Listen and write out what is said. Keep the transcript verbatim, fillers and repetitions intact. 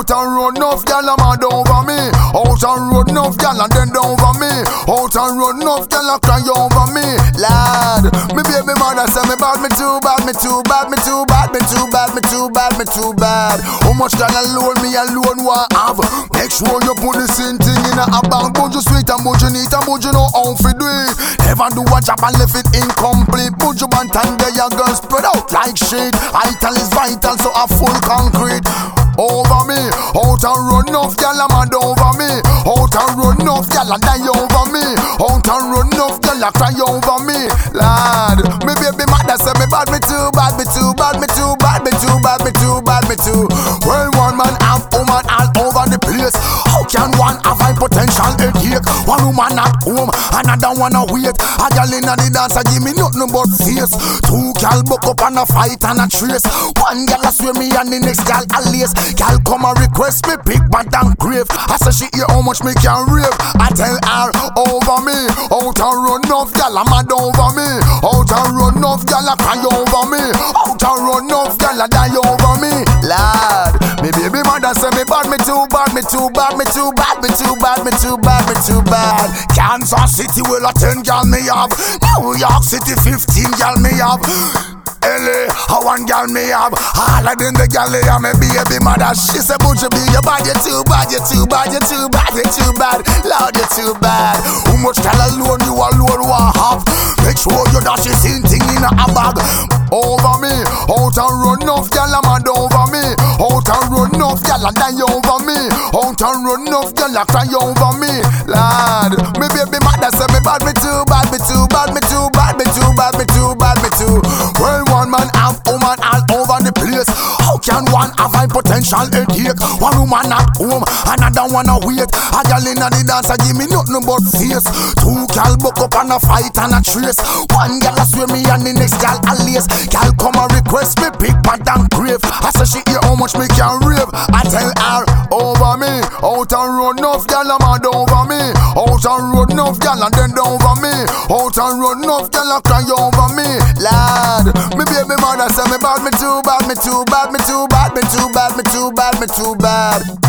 Out on road, enough gal a mad over me. Out on road, enough gal a bend over me. Out on road, enough gal a cry over me. Lad, me baby mother say me bad, me too bad, me too bad, me too bad, me too bad, me too bad, me too bad. How much gal alone me alone want have? Make sure you put the same thing in a bank. But you sweet and but you neat and but you know how to do it. Never do a job and left it incomplete. Put your band and there your girl spread out like shit. Vital is vital, so a full concrete. Over me, out and run enough gal a mad over me. Out and run enough gal a die over me. Out and run enough gal a cry over me. Lad, me baby mother say me bad, me too bad, me too bad, me too bad, me too bad, me too bad, me too. Well, one man have woman all over the place. How can one have high potential headache? One woman at home, another one a wait. A gal inna the dance a give me nothing but face. Two gal buck up and a fight and a trace. One gal a swear me and the next gal a lace. Gal come and request me big bad and grave. I say she hear how much me can rave. I tell her over me. Out and run enough gal a mad over me. Out and run enough gal a cry over me. Out and run enough gal a die over me. Lad, me baby mother say me bad, me too bad, me too bad, me too bad, me too bad, me too bad, me too bad. Kansas City will a ten gal me have. New York City fifteen gal me have. L A, a one gal me have. All of them the gal they have me baby mother. She say, "But you be your bad, you too bad, you too bad, you too bad, you too bad, Lord you too bad." How much gal alone you alone want have? Make sure you dash the same thing in a bag. Over me, out and run enough gal a mad over me. Out and run enough gal a die over me. Out and run enough gal a cry over me. Lad, me baby mother say me bad, me too bad, me too bad, me too bad, me too bad, me too bad, me too. Well, one man have woman all over the place. How can one have high potential headache? One woman at home, another one a wait. A gal inna the dance a give me nothing but face. Two gal buck up and a fight and a trace. One gal a swear me and the next gal a lace. Gal come and request me big bad and grave. I say she hear how much me can rave. I tell her over me. Out and run enough gal a mad over me. Out and run enough gal a bend over me. Out and run enough gal a cry over me. Lad, me baby mother say me bad, me too bad, me too bad, me too bad, me too bad, me too bad, me too bad.